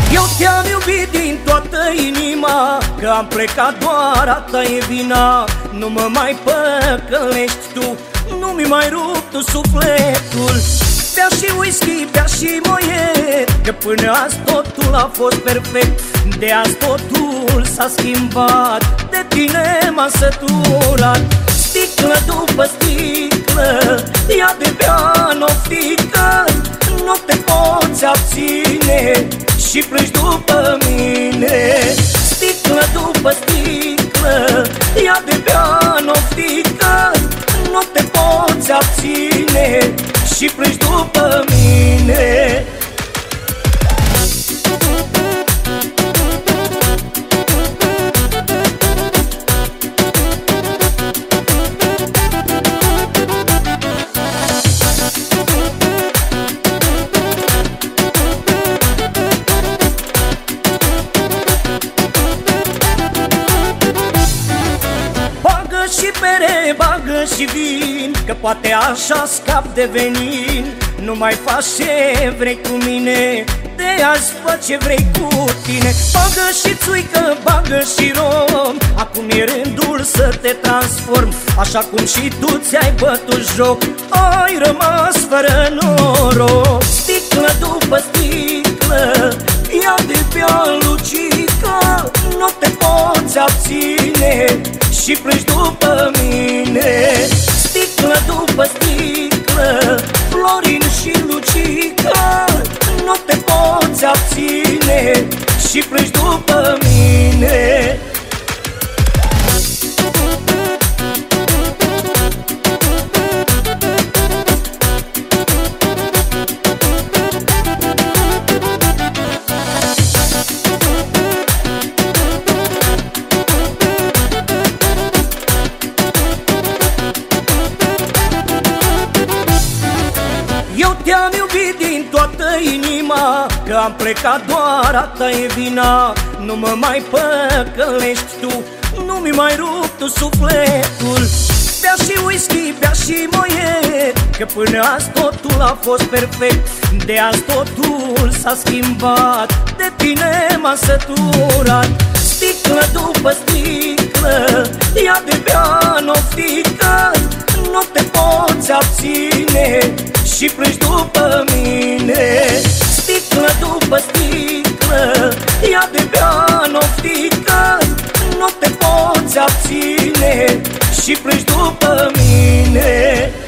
Eu te-am iubit din toată inima, că am plecat doar a ta e vina. Nu mă mai păcălești tu, nu mi mai rup tu sufletul. Bea și whisky, bea și moiet, că până azi totul a fost perfect. De azi totul s-a schimbat, de tine m-am săturat. Sticlă după sticlă, ia de bea noftică, nu te poți abține și plângi după mine. Sticlă după sticlă, ia de bea noftică, nu te poți abține și plângi după mine. Și bere, bagă și vin, că poate așa scap de venin. Nu mai faci ce vrei cu mine, de azi fă ce vrei cu tine. Bagă și țuică, bagă și rom, acum e rândul să te transform. Așa cum și tu ți-ai bătut joc, ai rămas fără noroc. Sticlă după sticlă, ia de bea Lucica, nu te poți abține și plângi după mine. Sticlă după sticlă, Florin și Lucica, nu te poți abține și plângi după mine. Eu te-am iubit din toată inima, că am plecat doar a ta e vina. Nu mă mai păcălești tu, nu mi mai rup tu sufletul. Bea și whisky, bea și moiet, că până azi totul a fost perfect. De azi totul s-a schimbat, de tine m-am săturat. Sticlă după sticlă, ia de bea noftică, nu te poți abține și plângi după mine. Sticlă după sticlă, ia de bea noftică, nu te poți abține și plângi după mine.